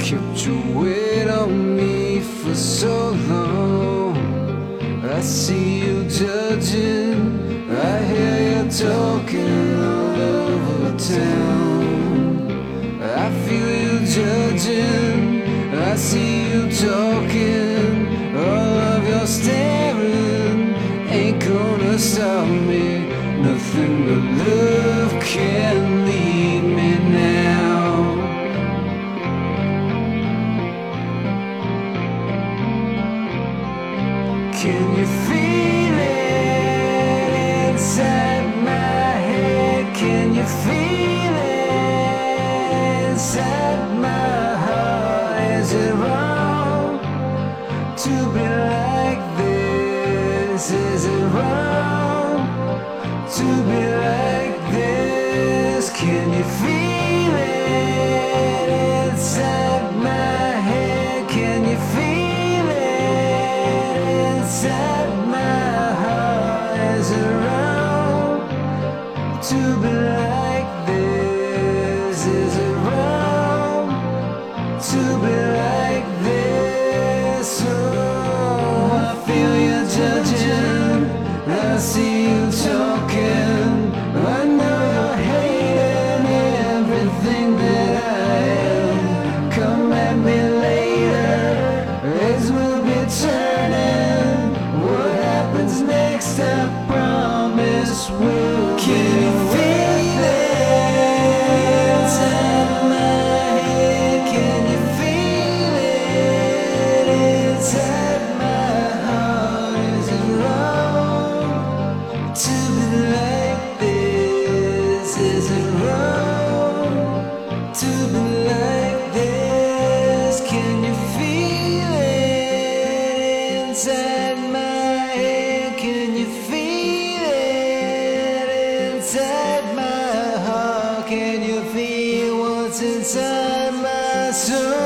kept your weight on me for so long. I see you judging, I hear you talking all over town. I feel you judging, I see you talking, all of your staring ain't gonna stop me. Nothing but love can lead me now. Can you feel it inside my head? Can you feel it inside my heart? Is it wrong to be like this? Is it wrong to be like this? Can you feel it inside my head? Can you feel it inside my heart? Is it wrong to be like this? Is it wrong to be like this? Oh, I feel you judging, I see you talking, I know you're hating everything that I am. Come at me later, heads will be turning. What happens next, I promise will. Can you feel it inside my head? Can you feel it inside my heart? Is it wrong to be like this? Is it wrong to be like this? Can you feel it inside my head? Can you feel it inside my heart? Can you feel what's inside my soul?